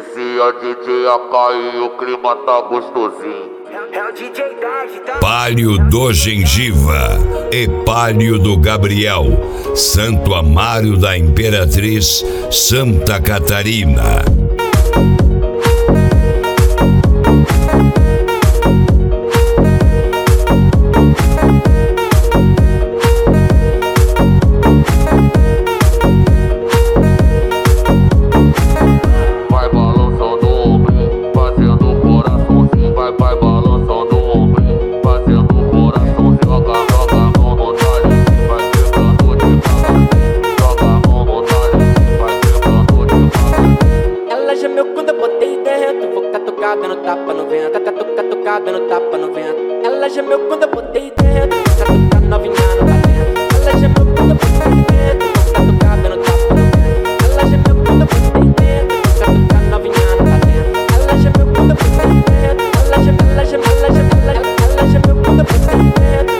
inicia DJ AK e o clima tá gostosinho. É o DJ Dad, tá? Palio do Gengiva e Palio do Gabriel, Santo Amaro da Imperatriz, Santa Catarina. Vai balançando o ombrinho, fazendo o coraçãozinho. Vai balançando o ombrinho, fazendo o coraçãozinho. Joga a mão no talinho, vai quebrando devagarzinho. Joga a mão no talinho, vai quebrando devagarzinho. Ela gemeu quando eu botei dentro. Vou catucar dando tapa no vento. Catucar dando tapa no vento. Ela gemeu quando eu botei dentro. Vou catucar novinha no talento. Ela gemeu quando eu botei dentro. Vou catucar dando tapa no vento. Ela gemeu quando eu botei dentro. Vou catucar novinha no talento. Ela gemeu quando eu botei dentro. Ela gemeu quando eu botei dentro. Ela gemeu quando eu botei dentro.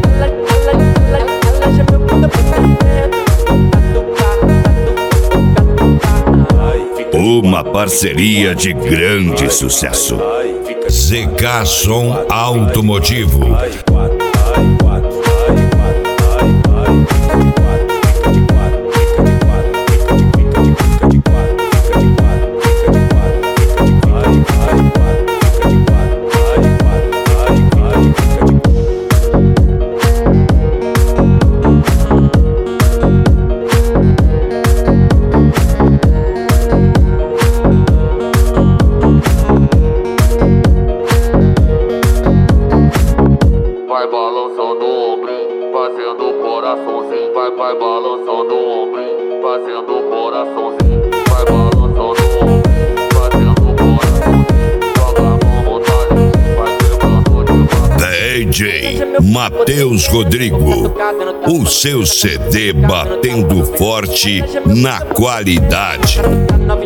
Uma parceria de grande sucesso. ZK Som Automotivo. Vai balançando o ombrinho, fazendo o coraçãozinho. Vai balançando o ombrinho, fazendo o coraçãozinho. Vai balançando o ombrinho, fazendo o coraçãozinho. Joga a mão no talinho, vai quebrando devagarzinho. DJ Matheus Rodrigo, o seu CD batendo forte na qualidade.